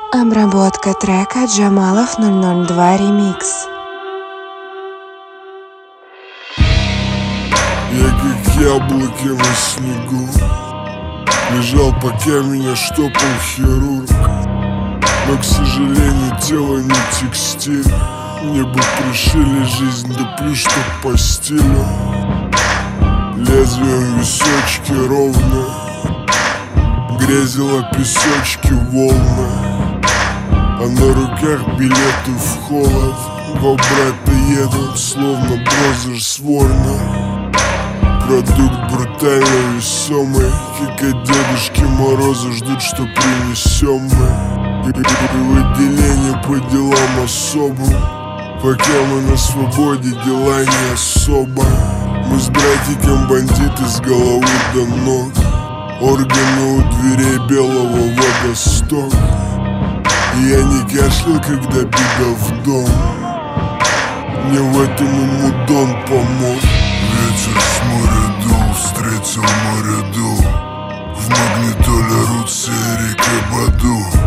Обработка трека Джамалов 002 ремикс. Я как яблоки на снегу лежал, пока меня штопал хирург. Но, к сожалению, тело не текстиль. Мне бы пришили жизнь, да плюс что по стилю. Лезвием височки ровно грезила песочки волны. А на руках билеты в холод. Два брата едут, словно Брозер с Ворна. Продукт брутально весомый, как от Дедушки Мороза ждут, что принесем мы. И в отделение по делам особым, пока мы на свободе, дела не особо. Мы с братиком бандиты с головы до ног. Органы у дверей белого водосток. И я не кашлял, когда бегал в дом. Мне в этом и мудон помог. Ветер с моря дул, встретил море дул. В магнитоле рут серии Кабаду.